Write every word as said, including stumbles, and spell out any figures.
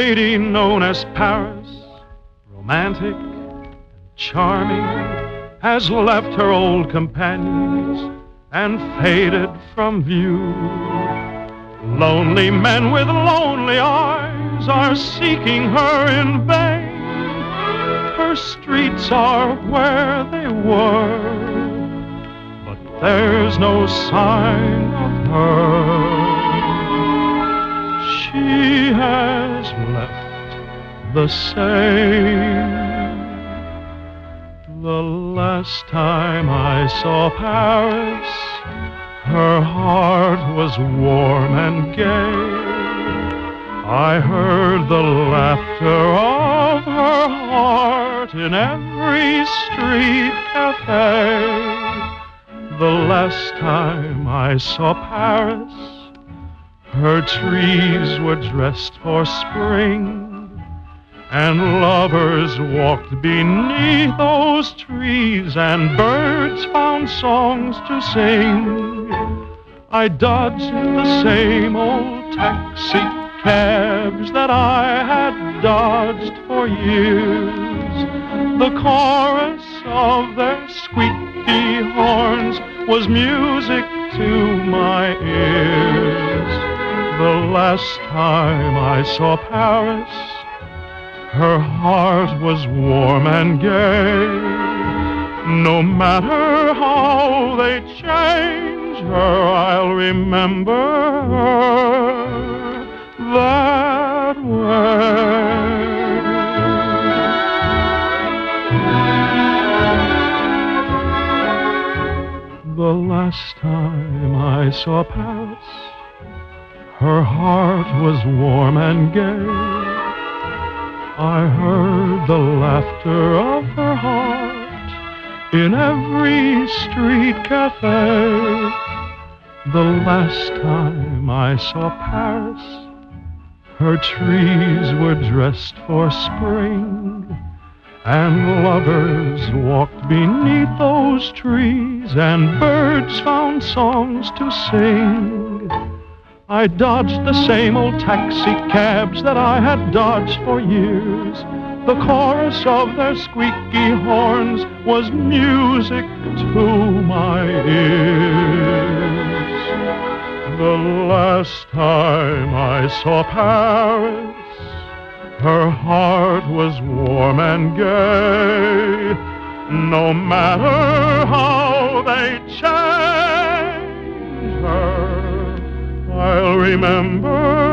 lady known as Paris, romantic and charming, has left her old companions and faded from view. Lonely men with lonely eyes are seeking her in vain. Her streets are where they were, but there's no sign of her. She has left the same. The last time I saw Paris, her heart was warm and gay. I heard the laughter of her heart in every street cafe. The last time I saw Paris, her trees were dressed for spring, and lovers walked beneath those trees, and birds found songs to sing. I dodged the same old taxi cabs that I had dodged for years. The chorus of their squeaky horns was music to my ears. The last time I saw Paris, her heart was warm and gay. No matter how they change her, I'll remember her that way. The last time I saw Paris, her heart was warm and gay. I heard the laughter of her heart in every street cafe. The last time I saw Paris, her trees were dressed for spring, and lovers walked beneath those trees, and birds found songs to sing. I dodged the same old taxi cabs that I had dodged for years. The chorus of their squeaky horns was music to my ears. The last time I saw Paris, her heart was warm and gay. No matter how they change her, I'll remember